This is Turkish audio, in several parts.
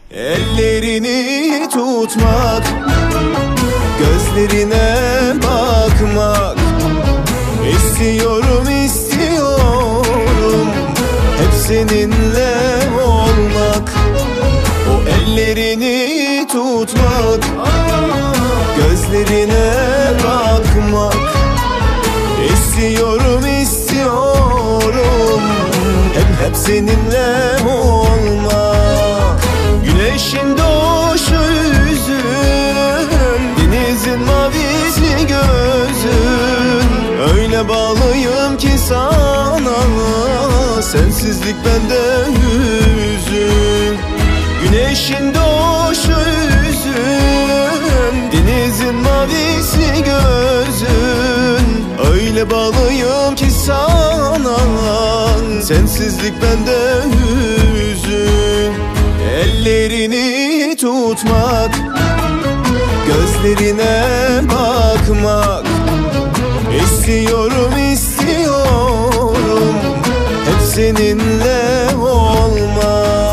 Ellerini tutmak, gözlerine bakmak, İstiyorum, istiyorum hep seninle olmak. O ellerini tutmak, gözlerine bakmak, İstiyorum, istiyorum hep seninle olmak. Güneşin doğuşu yüzün, denizin mavisi gözün, öyle bağlıyım ki sana, sensizlik bende hüzün. Güneşin doğuşu yüzün, denizin mavisi gözün, öyle bağlıyım ki sana, sensizlik bende hüzün. Ellerini tutmak, gözlerine bakmak, İstiyorum, istiyorum hep seninle olmak.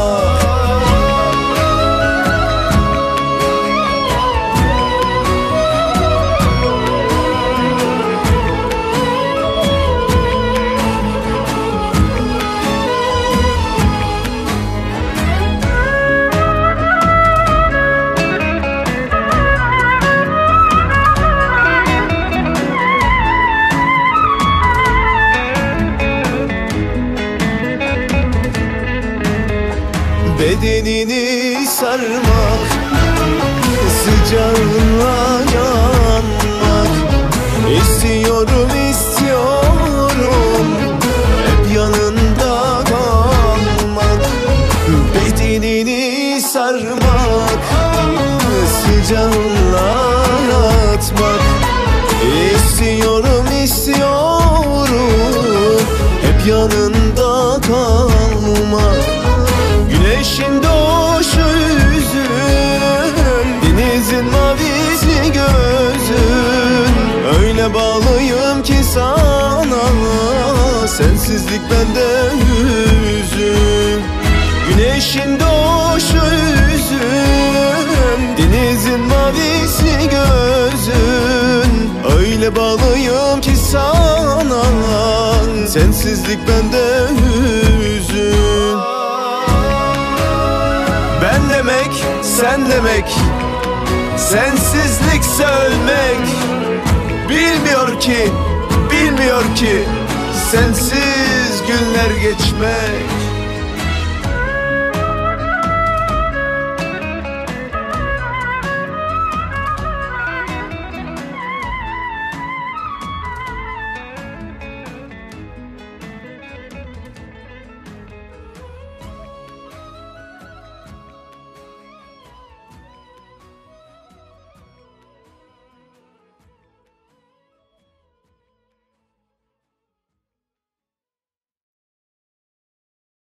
Bedenini sarmak, sıcağınla yanmak, İstiyorum, istiyorum hep yanında kalmak. Bedenini sarmak, sıcağınla yatmak, İstiyorum, istiyorum hep yanında kalmak. Güneşin doğuşu yüzün, denizin mavisi gözün, öyle bağlıyım ki sana, sensizlik bende hüzün. Güneşin doğuşu yüzün, denizin mavisi gözün, öyle bağlıyım ki sana, sensizlik bende hüzün. Ben demek, sen demek, sensizlik ölmek. Bilmiyor ki, bilmiyor ki sensiz günler geçmek.